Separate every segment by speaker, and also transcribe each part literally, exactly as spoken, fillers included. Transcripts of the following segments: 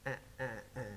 Speaker 1: eh, eh, eh.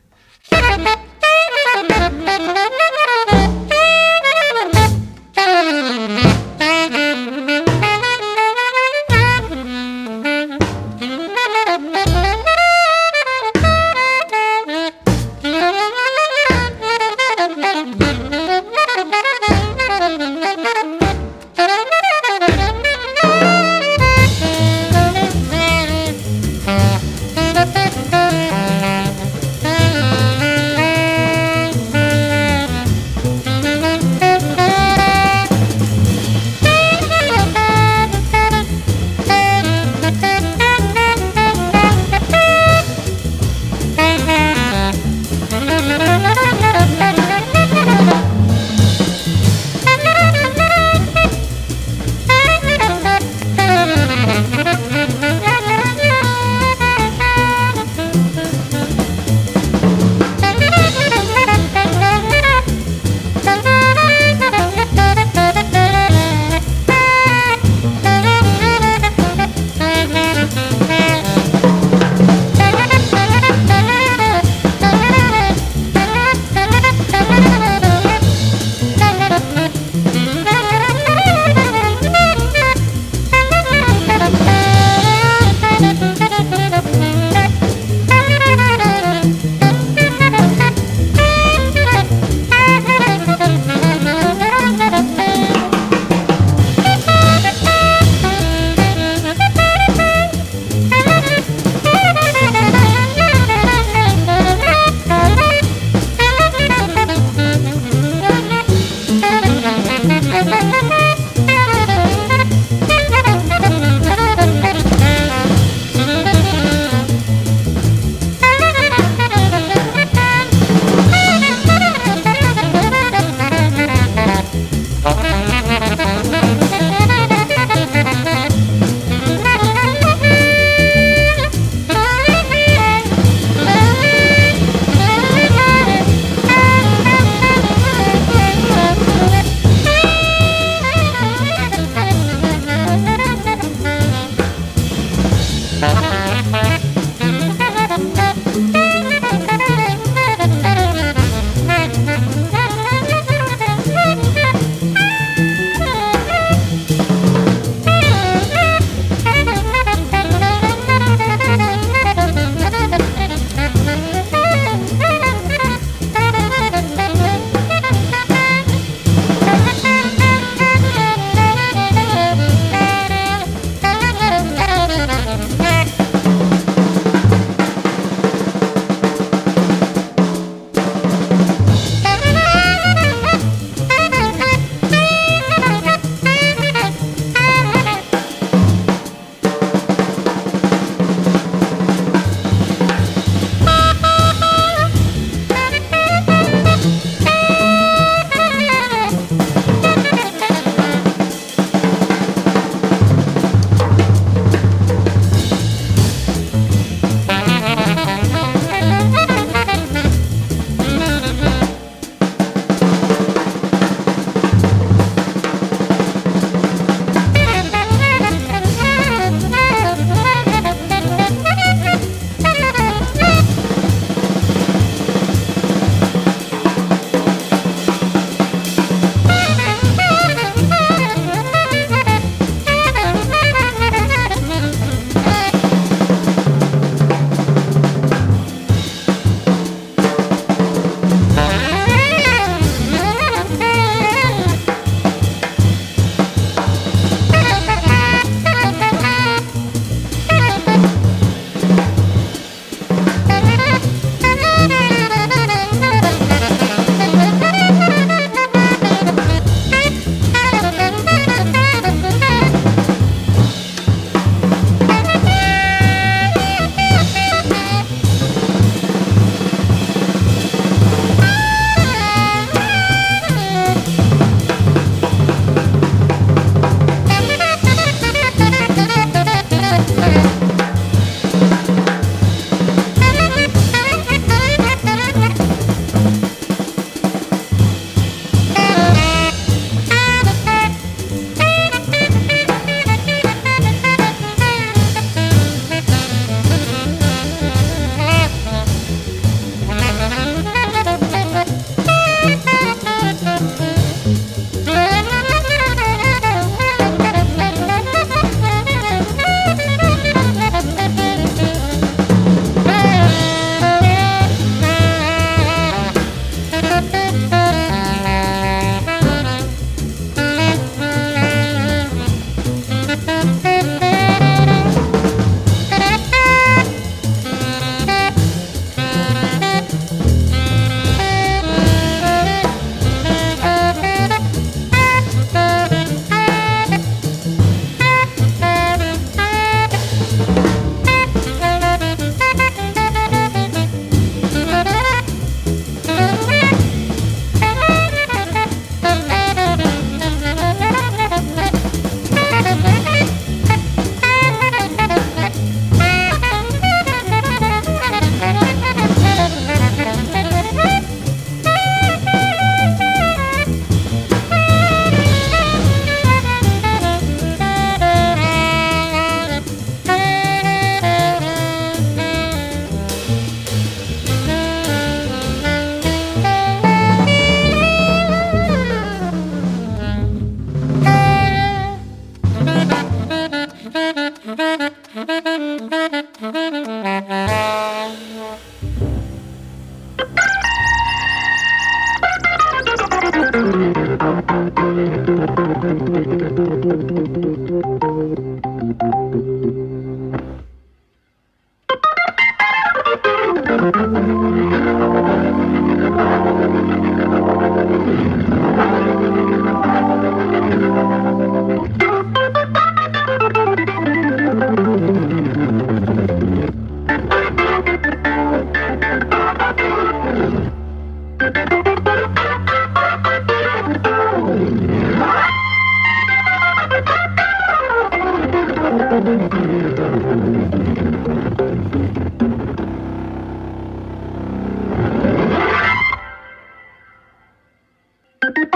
Speaker 1: Thank you.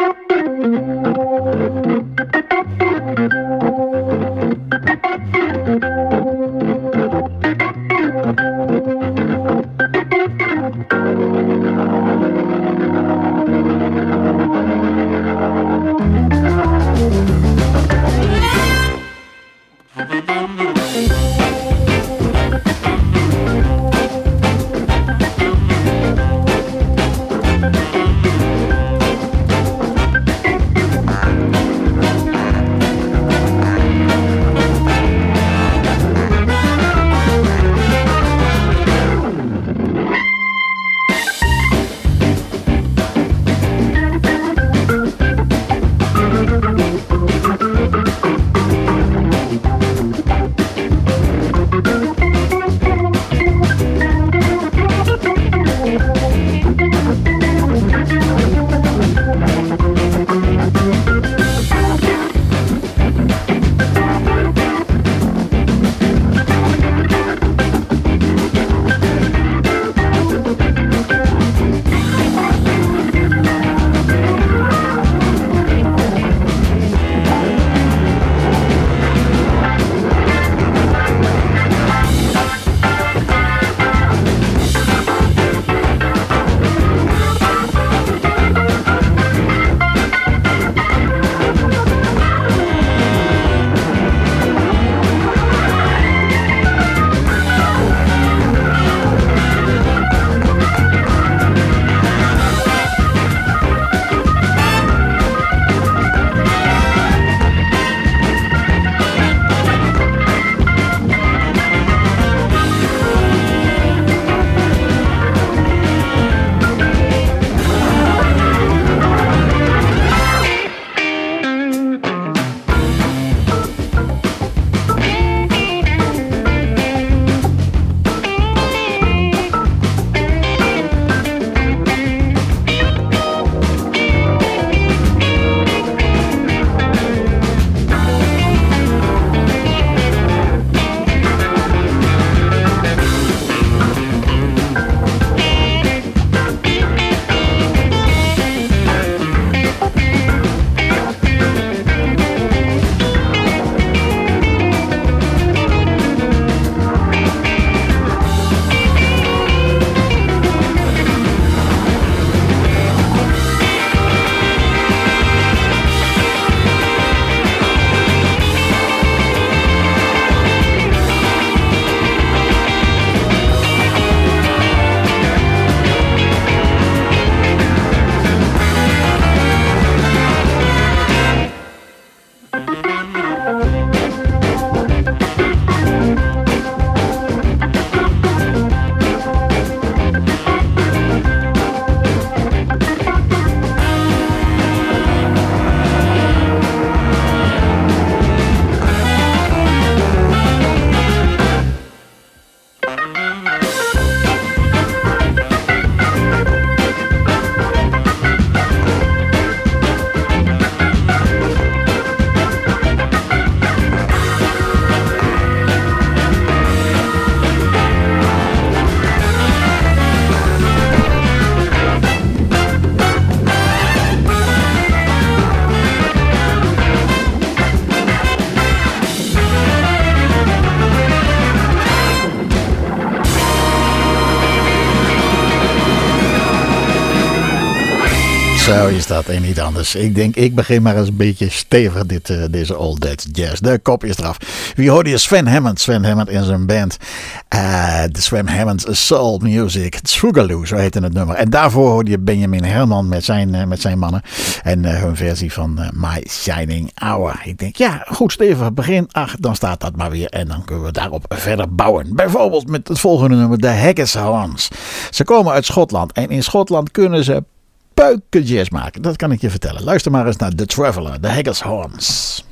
Speaker 1: Zo is dat en niet anders. Ik denk, ik begin maar eens een beetje stevig dit, uh, deze Old Dutch Jazz. De kop is eraf. Wie hoorde je? Sven Hammond. Sven Hammond en zijn band. Uh, de Sven Hammond Soul Music. Tsugaloo, zo heette het nummer. En daarvoor hoorde je Benjamin Herman met zijn, uh, met zijn mannen. En uh, hun versie van uh, My Shining Hour. Ik denk, ja, goed stevig begin. Ach, dan staat dat maar weer. En dan kunnen we daarop verder bouwen. Bijvoorbeeld met het volgende nummer, de Haggis Horns. Ze komen uit Schotland. En in Schotland kunnen ze peuken jazz maken. Dat kan ik je vertellen. Luister maar eens naar The Traveller, de Haggis Horns.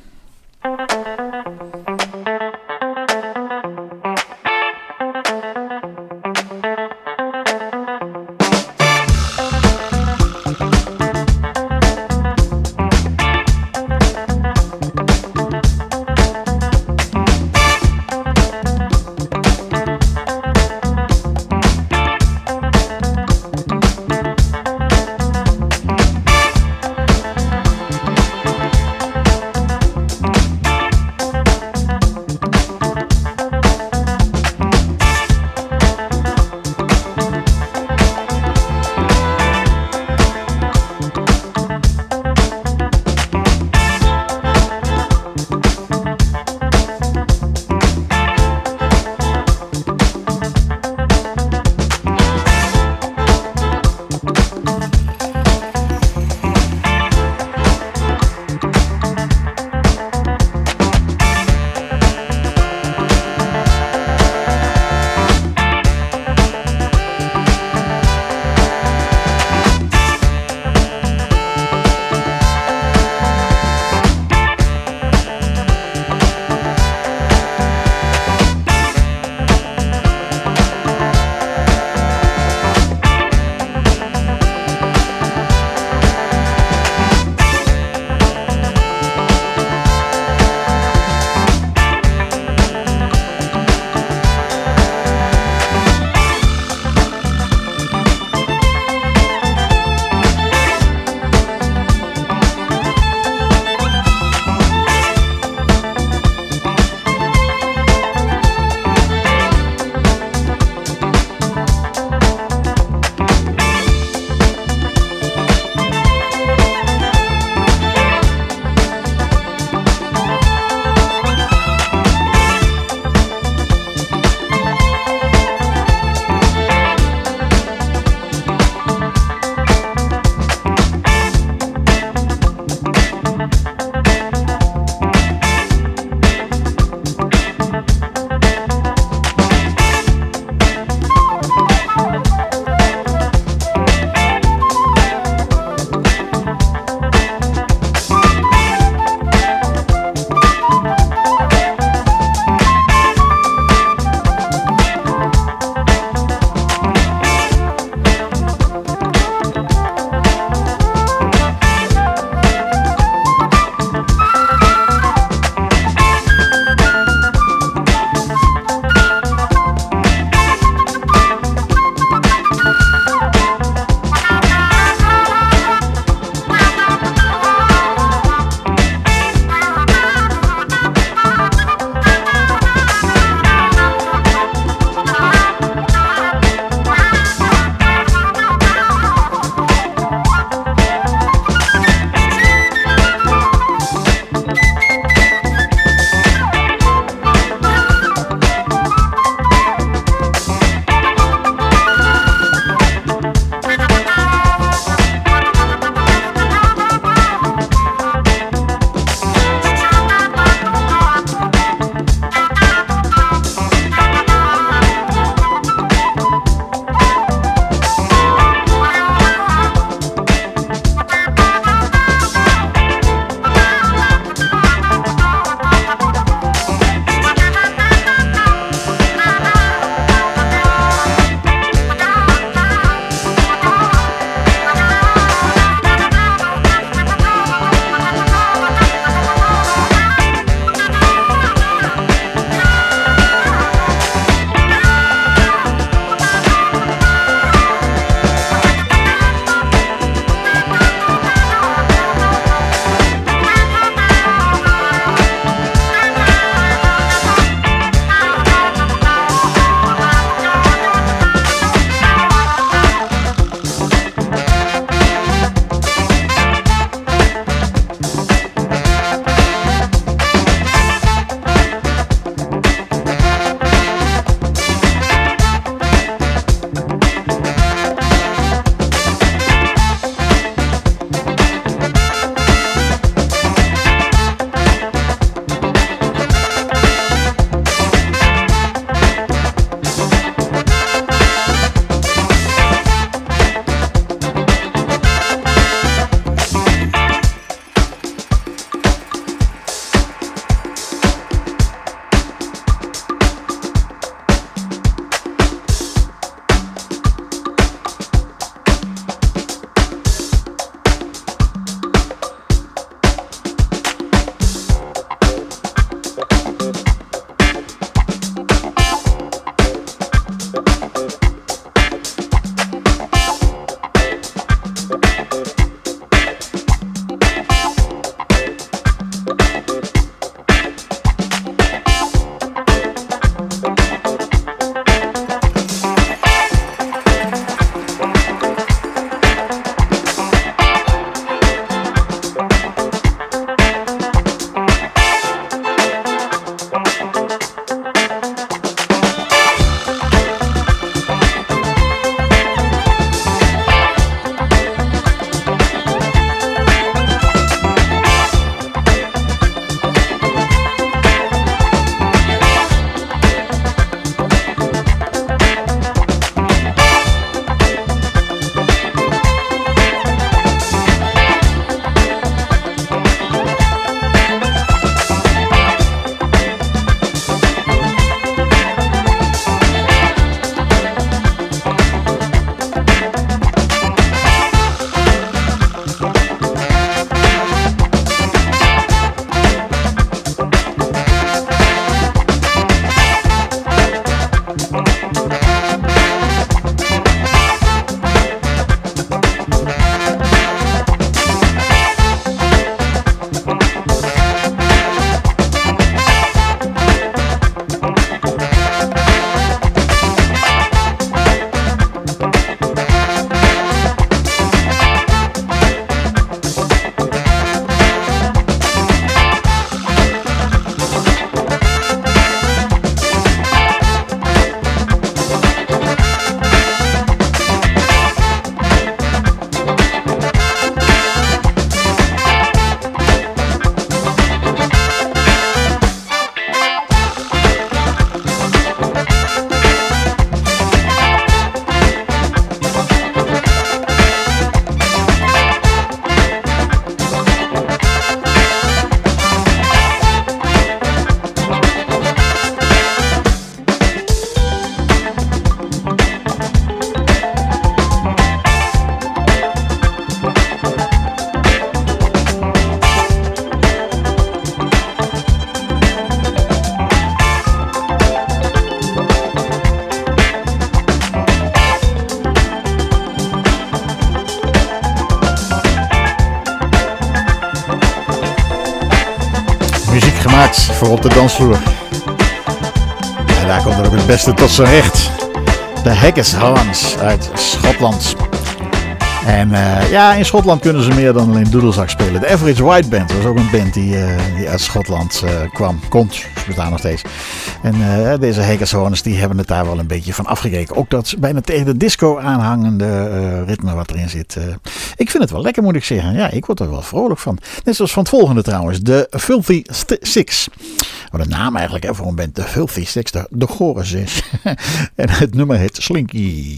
Speaker 1: gemaakt voor op de dansvloer. En daar komt er ook het beste tot zijn recht. De Haggis Horns uit Schotland. En uh, ja, in Schotland kunnen ze meer dan alleen doedelzak spelen. De Average White Band, dat was ook een band die, uh, die uit Schotland uh, kwam. Komt, ze bestaan nog steeds. En uh, deze Haggis Horns, die hebben het daar wel een beetje van afgekeken. Ook dat bijna tegen de disco aanhangende uh, ritme wat erin zit. Uh, ik vind het wel lekker, moet ik zeggen. Ja, ik word er wel vrolijk van. Net zoals van het volgende trouwens, de Filthy Six. Wat een naam eigenlijk hè, voor een band. De Filthy Six, de, de gore zes. En het nummer heet Slinky.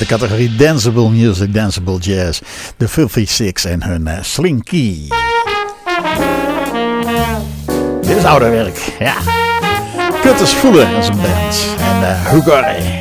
Speaker 1: de categorie Danceable Music, Danceable Jazz. De Filthy Six en hun uh, Slinky. Dit is ouder werk, ja. Curtis Fuller en zijn band. En uh, Hugari.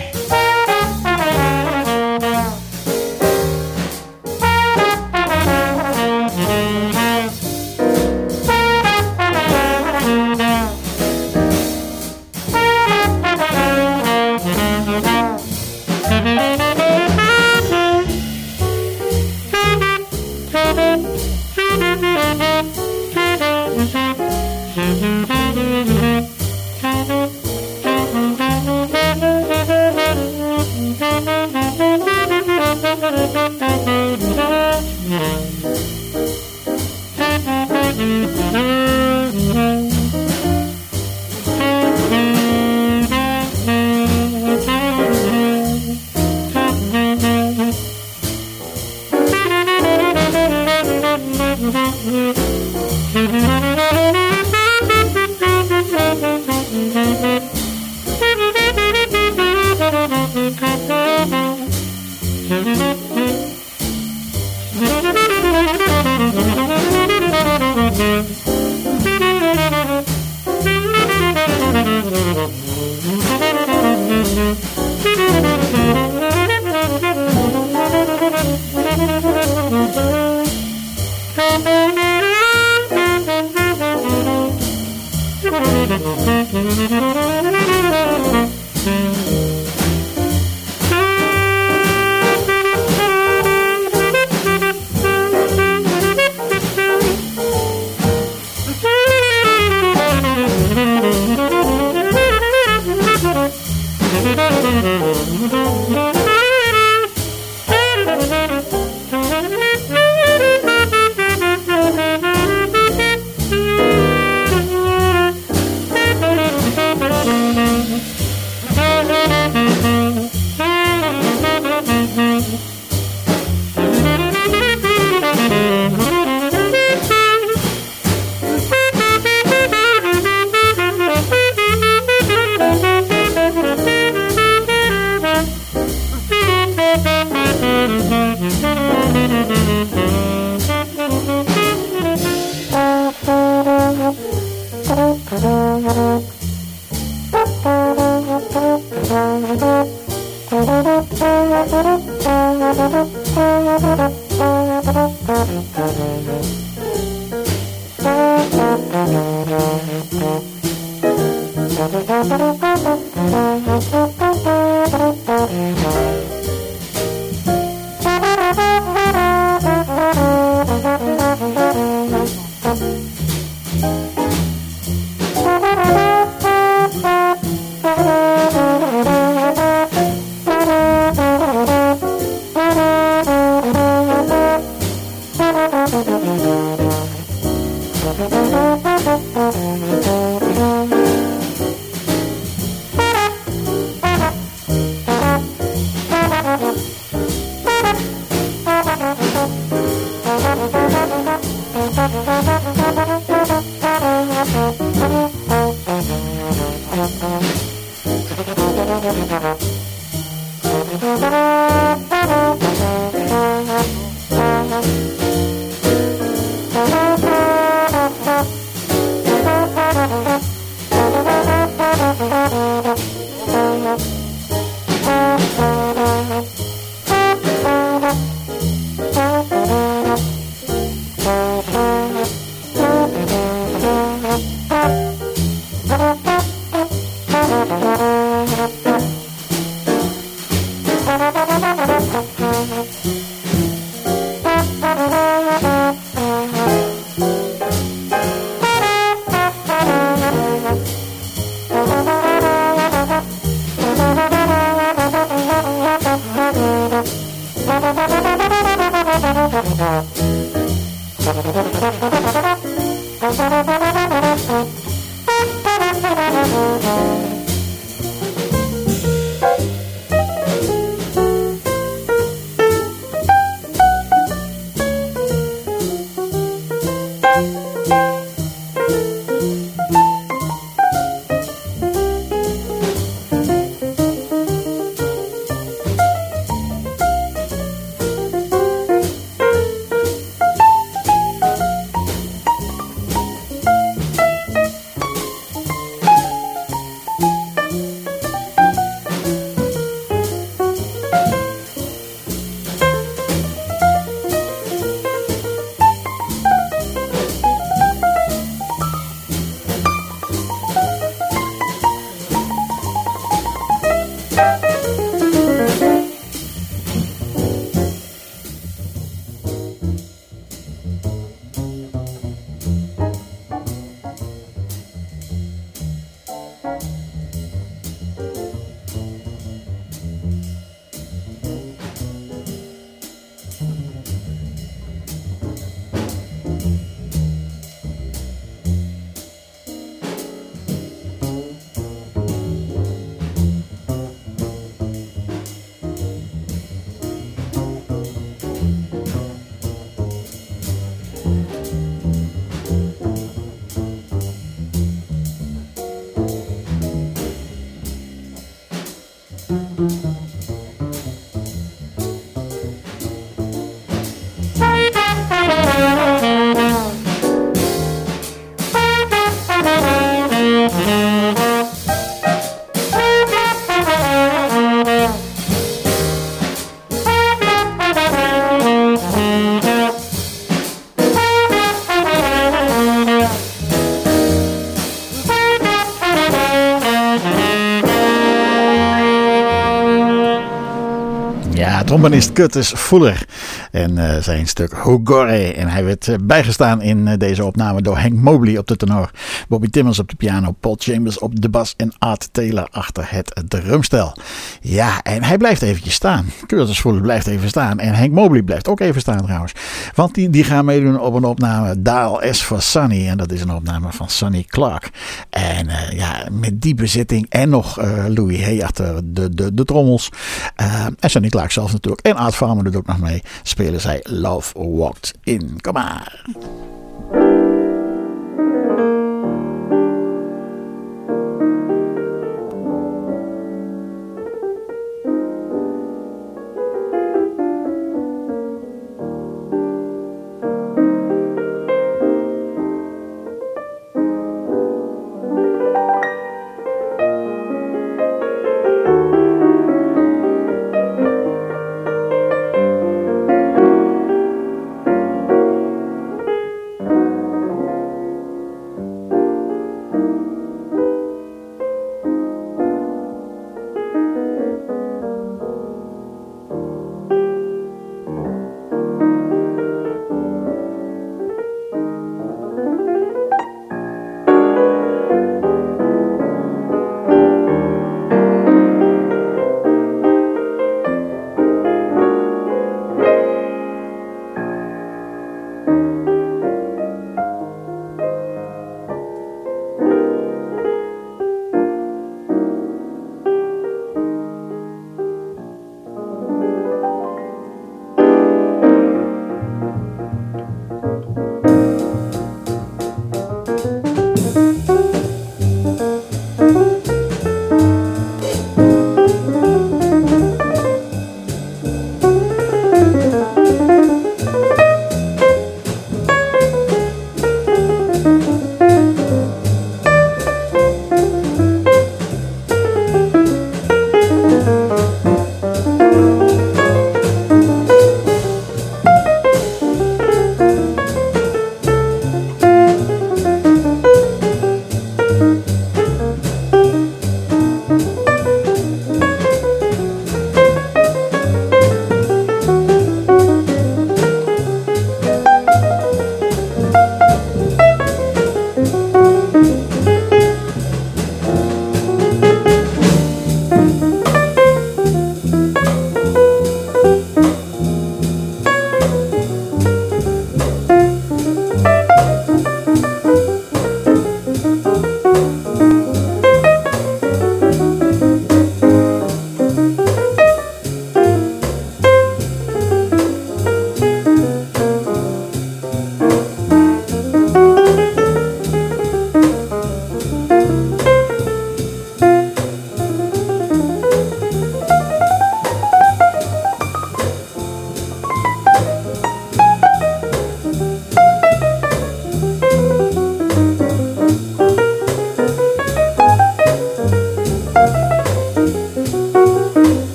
Speaker 1: trombonist Curtis Fuller en uh, zijn stuk Hogore. En hij werd uh, bijgestaan in uh, deze opname door Hank Mobley op de tenor, Bobby Timmons op de piano, Paul Chambers op de bas en Art Taylor achter het drumstel. Ja, en hij blijft eventjes staan. Curtis Fuller blijft even staan en Hank Mobley blijft ook even staan trouwens. Want die, die gaan meedoen op een opname Dial S for Sonny. En dat is een opname van Sonny Clark. En uh, ja, met die bezitting en nog uh, Louis Hay achter de, de, de trommels. Uh, en Sonny Clark zelf natuurlijk. En Art Farmer doet ook nog mee. Spelen zij Love Walked In. Kom maar.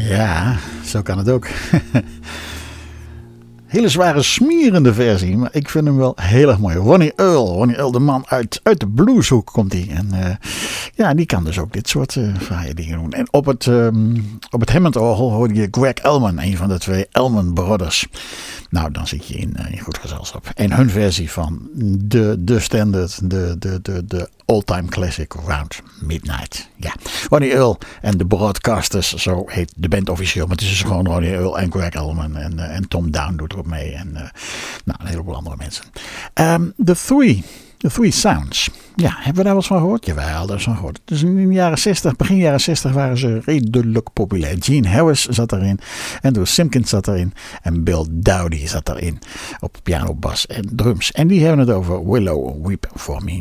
Speaker 1: Ja, zo kan het ook. Hele zware, smerende versie, maar ik vind hem wel heel erg mooi. Ronnie Earl, Ronnie Earl, de man uit, uit de blueshoek komt hij. En uh, ja, die kan dus ook dit soort uh, fraaie dingen doen. En op het, um, op het Hammond-orgel hoorde je Greg Elman, een van de twee Elman Brothers. Nou, dan zit je in, uh, in goed gezelschap. En hun versie van de, de standard, de, de, de, de all-time classic Round Midnight. Ja, Ronnie Earl en de Broadcasters, zo heet de band officieel. Maar het is dus gewoon Ronnie Earl en Greg Elman en, uh, en Tom Down doet erop mee. En uh, nou, een heleboel andere mensen. Um, the Three... The Three Sounds. Ja, hebben we daar wel eens van gehoord? Jawel, daar is van gehoord. Dus in de jaren zestig, begin jaren zestig waren ze redelijk populair. Gene Harris zat erin. Andrew Simpkins zat erin. En Bill Dowdy zat erin. Op piano, bas en drums. En die hebben het over Willow Weep For Me.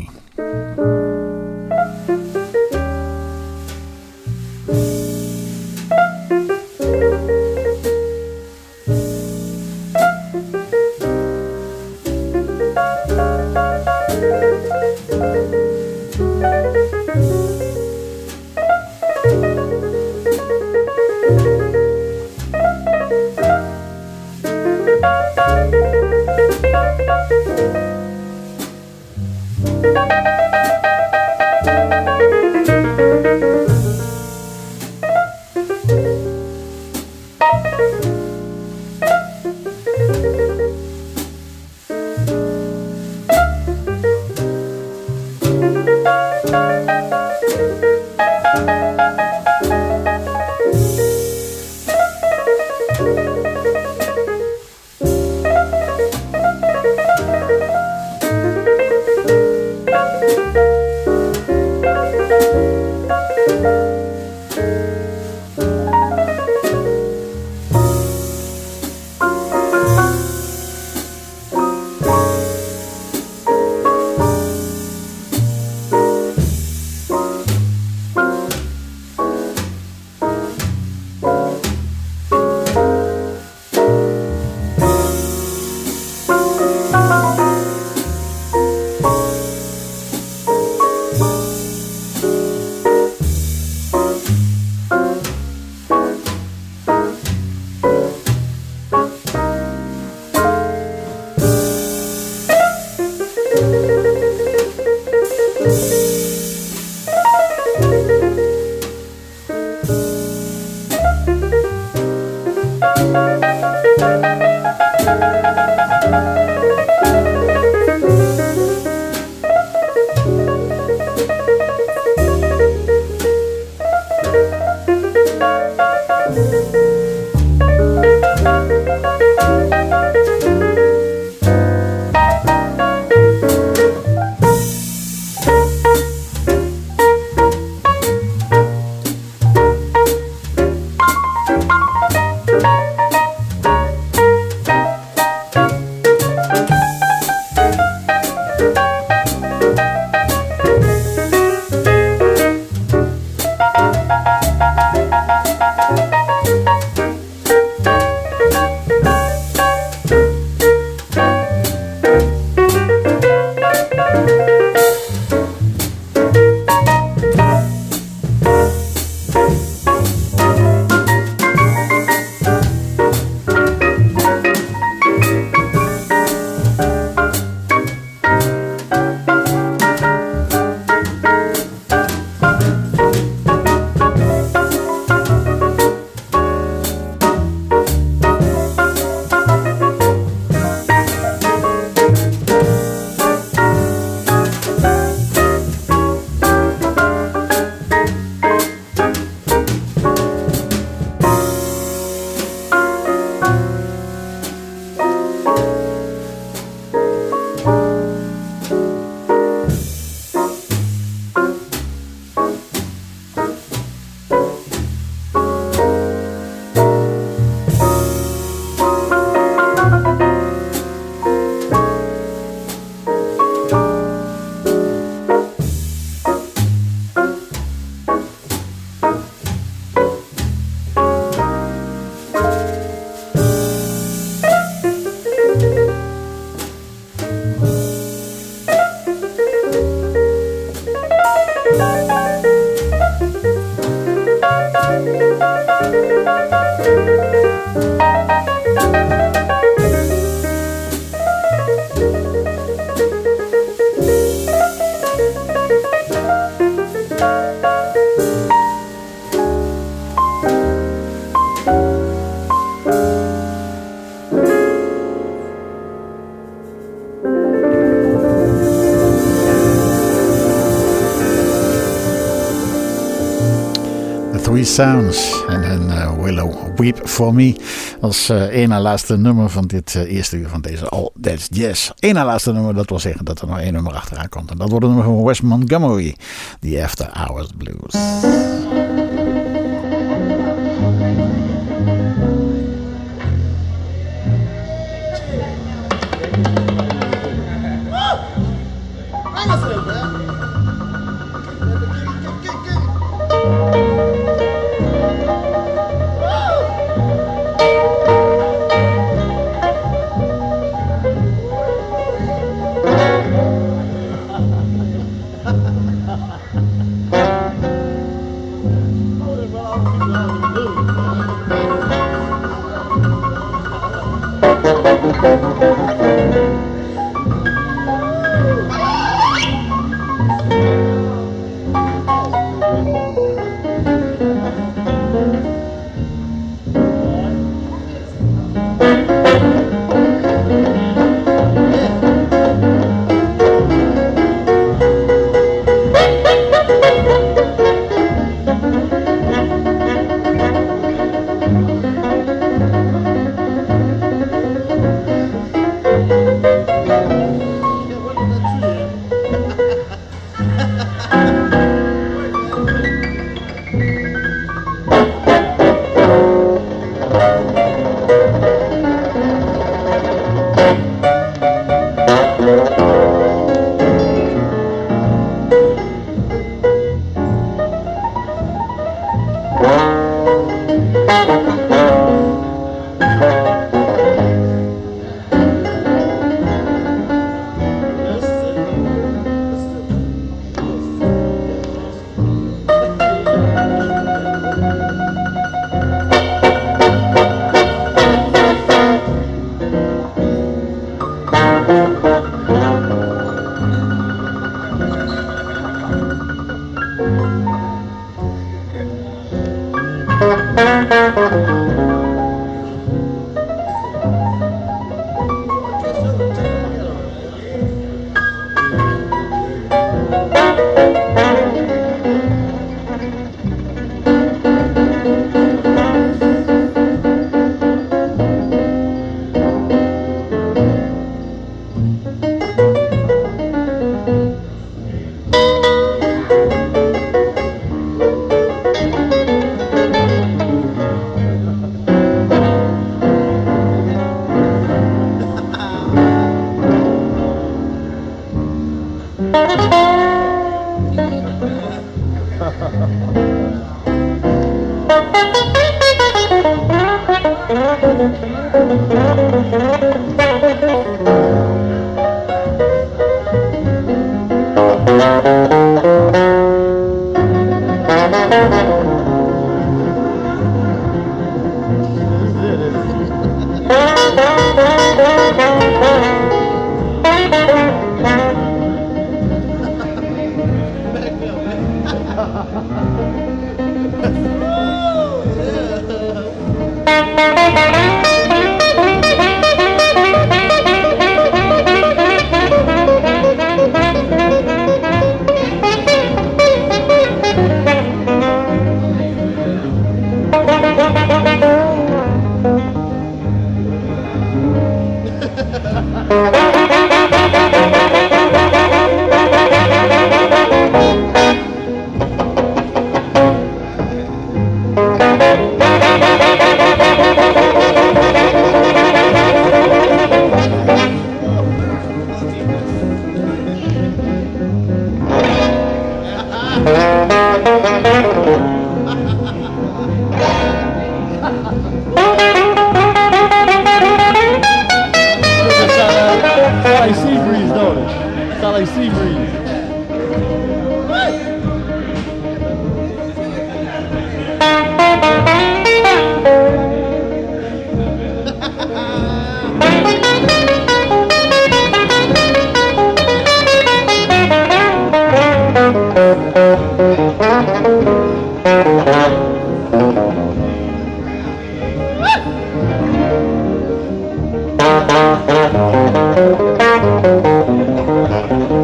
Speaker 2: Thank you.
Speaker 1: Three Sounds en hun uh, Willow Weep For Me als uh, één na laatste nummer van dit uh, eerste uur van deze All That's Jazz. Eén na laatste nummer, dat wil zeggen dat er nog één nummer achteraan komt. En dat wordt een nummer van Wes Montgomery, The After Hours Blues.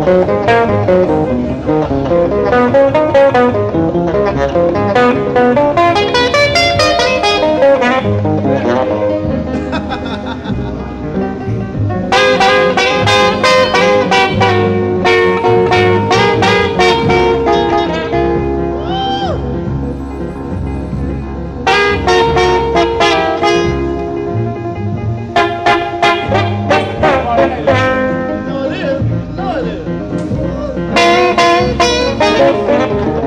Speaker 2: Thank you. Thank you.